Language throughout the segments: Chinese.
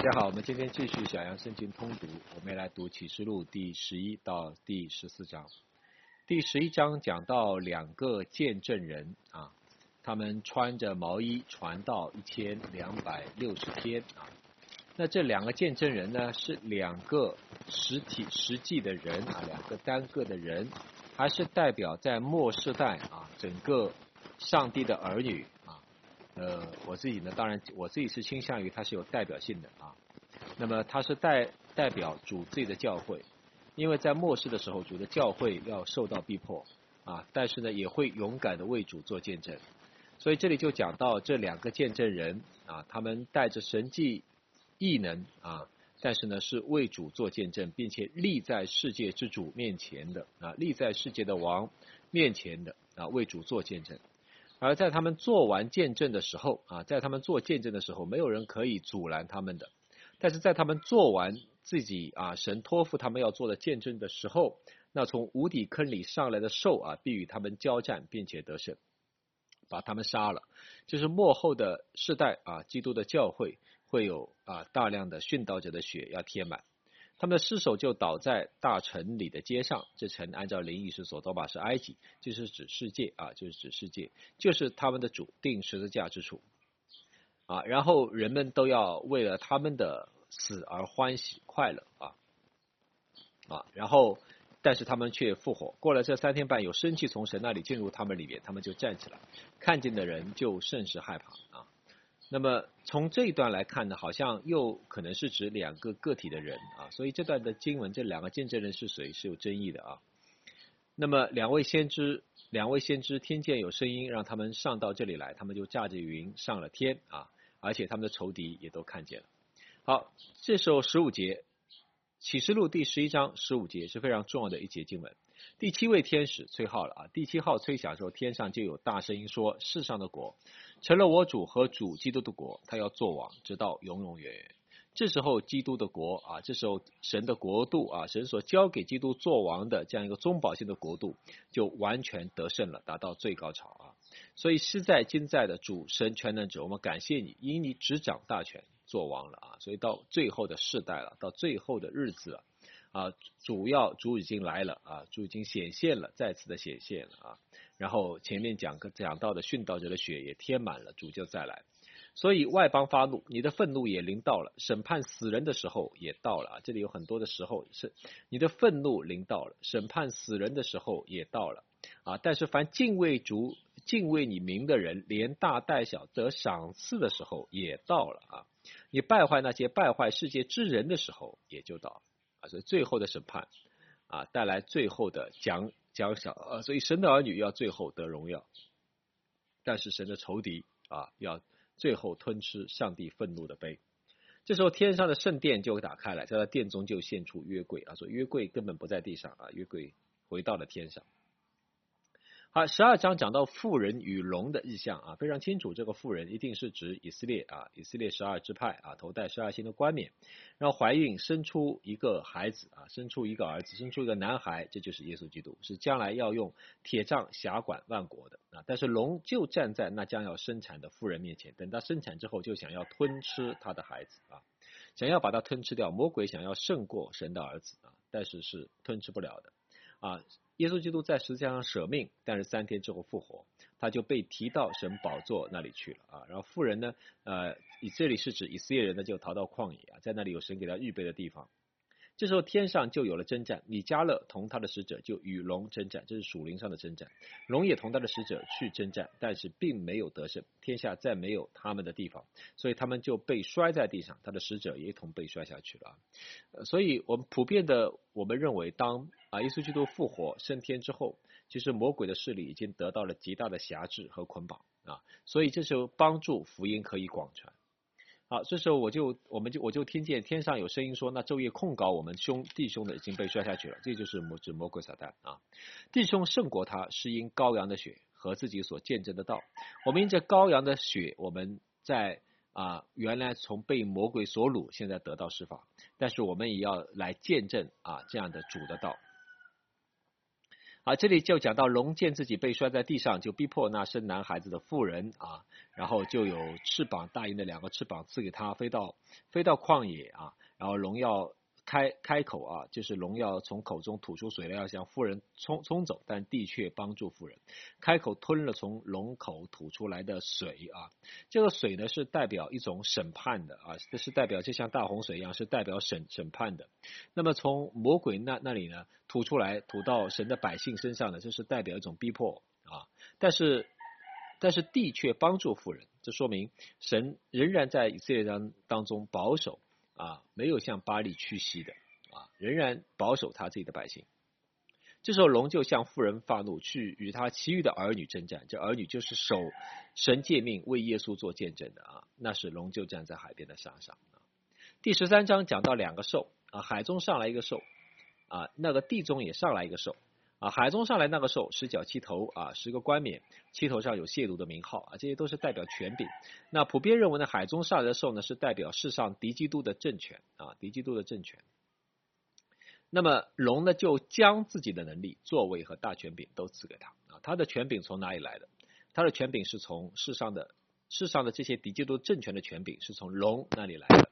大家好，我们今天继续小羊圣经通读，我们来读启示录第11到第14章。第11章讲到两个见证人他们穿着毛衣传道1260天那这两个见证人呢是两个实际的人两个单个的人，还是代表在末世代整个上帝的儿女我自己呢，当然我自己是倾向于它是有代表性的那么它是代表主自己的教会，因为在末世的时候，主的教会要受到逼迫但是呢也会勇敢的为主做见证。所以这里就讲到这两个见证人他们带着神迹异能但是呢是为主做见证，并且立在世界之主面前的立在世界的王面前的为主做见证。而在他们做完见证的时候在他们做见证的时候，没有人可以阻拦他们的。但是在他们做完自己神托付他们要做的见证的时候，那从无底坑里上来的兽必与他们交战，并且得胜，把他们杀了。就是末后的世代基督的教会会有大量的殉道者的血要填满，他们的尸首就倒在大城里的街上。这城按照灵意是所多玛是埃及，就是指世界就是指世界，就是他们的主钉十字架之处然后人们都要为了他们的死而欢喜快乐然后但是他们却复活。过了这3天半，有生气从神那里进入他们里面，他们就站起来，看见的人就甚是害怕那么从这一段来看呢，好像又可能是指两个个体的人所以这段的经文这两个见证人是谁是有争议的那么两位先知听见有声音让他们上到这里来，他们就驾着云上了天而且他们的仇敌也都看见了。好，这时候15节，启示录第11章15节是非常重要的一节经文。第7位天使吹号了第7号吹响的时候，天上就有大声音说，世上的国成了我主和主基督的国，他要作王直到永永远远。这时候基督的国这时候神的国度神所交给基督作王的这样一个中保性的国度就完全得胜了，达到最高潮所以是在今在的主神全能者，我们感谢你，因你执掌大权作王了所以到最后的世代了，到最后的日子了主已经来了主已经显现了，再次的显现了然后前面讲到的殉道者的血也填满了，主就再来。所以外邦发怒，你的愤怒也临到了，审判死人的时候也到了这里有很多的时候，是你的愤怒临到了，审判死人的时候也到了但是凡敬畏主敬畏你名的人，连大带小得赏赐的时候也到了你败坏那些败坏世界之人的时候也就到了所以最后的审判带来最后的奖赏所以神的儿女要最后得荣耀，但是神的仇敌要最后吞吃上帝愤怒的杯。这时候天上的圣殿就打开来，在殿中就现出约柜所以约柜根本不在地上约柜回到了天上。好，12章讲到妇人与龙的意象非常清楚，这个妇人一定是指以色列以色列12支派头戴12星的冠冕，然后怀孕生出一个孩子生出一个儿子，生出一个男孩，这就是耶稣基督，是将来要用铁杖辖管万国的但是龙就站在那将要生产的妇人面前，等他生产之后就想要吞吃他的孩子想要把他吞吃掉。魔鬼想要胜过神的儿子但是是吞吃不了的耶稣基督在十字架上舍命，但是3天之后复活，他就被提到神宝座那里去了然后妇人呢这里是指以色列人呢就逃到旷野在那里有神给他预备的地方。这时候天上就有了征战，米迦勒同他的使者就与龙征战，这是属灵上的征战。龙也同他的使者去征战，但是并没有得胜，天下再没有他们的地方，所以他们就被摔在地上，他的使者也一同被摔下去了所以我们普遍的我们认为，当耶稣基督复活升天之后，其实魔鬼的势力已经得到了极大的辖制和捆绑所以这时候帮助福音可以广传。好，这时候我就听见天上有声音说，那昼夜控告我们弟兄的已经被摔下去了，这就是指魔鬼撒旦弟兄胜过他是因羔羊的血和自己所见证的道。我们因着羔羊的血，我们在原来从被魔鬼所掳，现在得到释放，但是我们也要来见证这样的主的道这里就讲到龙见自己被摔在地上，就逼迫那生男孩子的妇人然后就有翅膀大鹰的2个翅膀赐给他，飞到旷野然后龙要开口就是龙要从口中吐出水来，要向妇人冲走，但地却帮助妇人，开口吞了从龙口吐出来的水这个水呢是代表一种审判的这是代表就像大洪水一样，是代表审判的。那么从魔鬼那里呢吐出来，吐到神的百姓身上呢，这是代表一种逼迫但是地却帮助妇人，这说明神仍然在以色列当中保守没有向巴力屈膝的仍然保守他自己的百姓。这时候龙就向妇人发怒，去与他其余的儿女征战，这儿女就是守神诫命为耶稣做见证的那时龙就站在海边的沙上第13章讲到2个兽海中上来一个兽那个地中也上来一个兽海中上来那个兽10角7头10个冠冕，7头上有亵渎的名号这些都是代表权柄。那普遍认为呢，海中上来的兽呢是代表世上敌基督的政权敌基督的政权。那么龙呢就将自己的能力、作为和大权柄都赐给他他的权柄从哪里来的？他的权柄是从世上的这些敌基督政权的权柄是从龙那里来的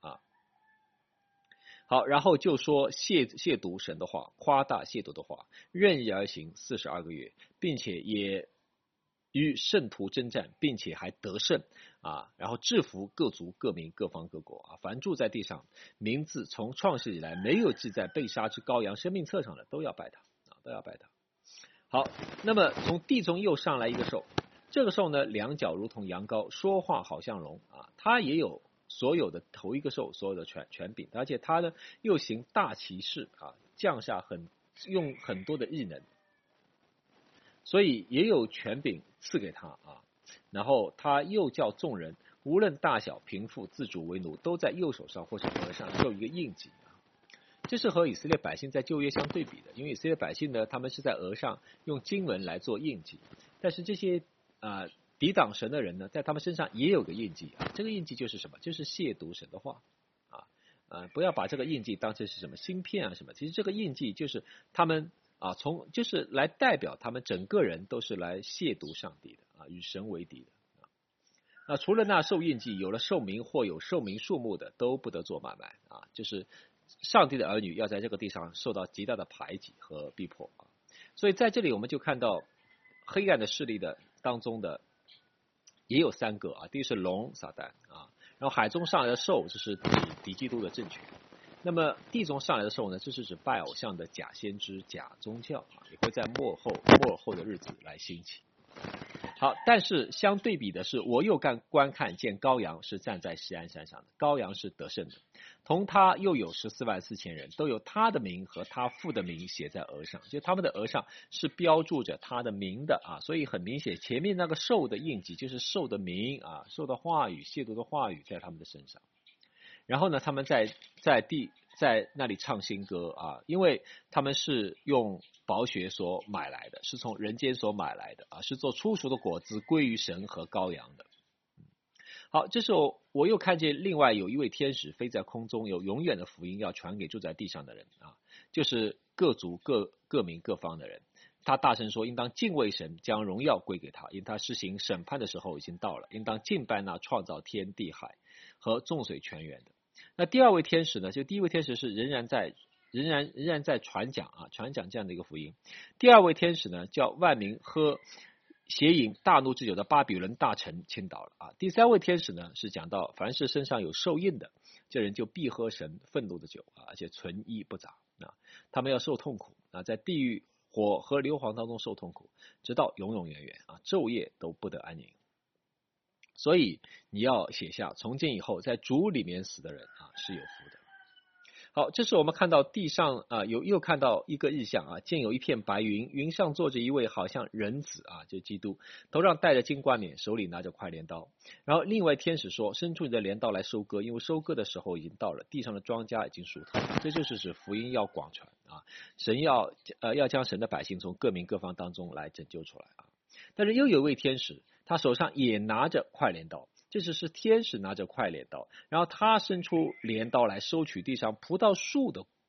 好，然后就说亵渎神的话，夸大亵渎的话，任意而行42个月，并且也与圣徒征战，并且还得胜然后制服各族各民各方各国凡住在地上名字从创世以来没有记在被杀之羔羊生命册上的，都要拜他都要拜他。好，那么从地中又上来一个兽，这个兽呢2角如同羊羔，说话好像龙它也有所有的头一个兽所有的权柄，而且他呢又行大奇事降下用很多的异能，所以也有权柄赐给他然后他又叫众人无论大小贫富自主为奴，都在右手上或是额上受一个印记这是和以色列百姓在旧约相对比的，因为以色列百姓呢他们是在额上用经文来做印记，但是这些抵挡神的人呢，在他们身上也有个印记这个印记就是什么？就是亵渎神的话不要把这个印记当成是什么芯片什么，其实这个印记就是他们就是来代表他们整个人都是来亵渎上帝的与神为敌的那除了那受印记有了寿名或有寿名数目的，都不得做买卖就是上帝的儿女要在这个地上受到极大的排挤和逼迫所以在这里我们就看到黑暗的势力的当中的也有3个第一是龙撒旦然后海中上来的兽，这是敌基督的政权。那么地中上来的兽呢，这是指拜偶像的假先知、假宗教也会在末尔后的日子来兴起。好，但是相对比的是，我又观看见羔羊是站在锡安山上的，羔羊是得胜的，同他又有144000人，都有他的名和他父的名写在额上，就他们的额上是标注着他的名的所以很明显前面那个兽的印记就是兽的名兽的话语、亵渎的话语在他们的身上。然后呢，他们在那里唱新歌因为他们是用宝血所买来的，是从人间所买来的是做初熟的果子归于神和羔羊的。好，这时候我又看见另外有一位天使飞在空中，有永远的福音要传给住在地上的人就是各族各民各方的人。他大声说，应当敬畏神，将荣耀归给他，因他施行审判的时候已经到了，应当敬拜那创造天地海和众水泉源的。那第二位天使呢，就第一位天使是仍然在传讲这样的一个福音。第二位天使呢，叫万民喝邪淫大怒之酒的巴比伦大城倾倒了第三位天使呢，是讲到凡是身上有受印的，这人就必喝神愤怒的酒而且存衣不杂他们要受痛苦在地狱火和硫磺当中受痛苦，直到永永远远昼夜都不得安宁。所以你要写下，从今以后在主里面死的人是有福的。好，这是我们看到地上又看到一个异象见有一片白云，云上坐着一位好像人子就是基督，头上戴着金冠冕，手里拿着快镰刀。然后另外天使说，伸出你的镰刀来收割，因为收割的时候已经到了，地上的庄稼已经熟透。这就是指福音要广传神要将神的百姓从各民各方当中来拯救出来但是又有一位天使，他手上也拿着快镰刀，这只是天使拿着快镰刀，然后他伸出镰刀来收取地上葡萄树的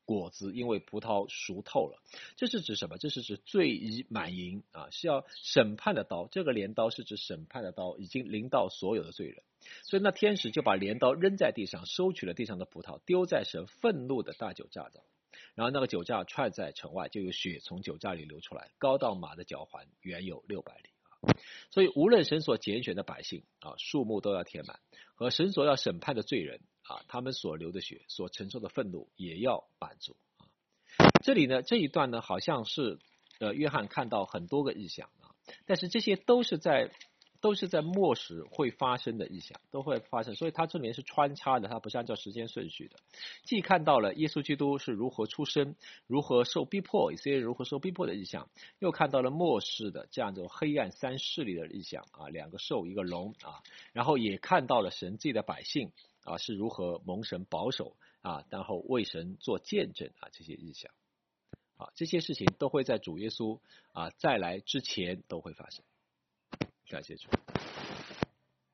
果子因为葡萄熟透了。这是指什么？这是指罪已满盈啊，是要审判的刀。这个镰刀是指审判的刀，已经临到所有的罪人。所以那天使就把镰刀扔在地上，收取了地上的葡萄，丢在神愤怒的大酒榨中。然后那个酒榨踹在城外，就有血从酒榨里流出来，高到马的脚环，远有600里。所以无论神所拣选的百姓啊，数目都要填满，和神所要审判的罪人啊，他们所流的血，所承受的愤怒也要满足啊。这里呢，这一段呢，好像是约翰看到很多个异象啊，但是这些都是在末时会发生的异象，都会发生，所以它这里面是穿插的，它不是按照时间顺序的。既看到了耶稣基督是如何出生，如何受逼迫，以色列如何受逼迫的异象，又看到了末世的这样一种黑暗三势力的异象啊，2个兽一个龙啊，然后也看到了神自己的百姓啊是如何蒙神保守啊，然后为神做见证啊，这些异象啊，这些事情都会在主耶稣啊再来之前都会发生。感谢主。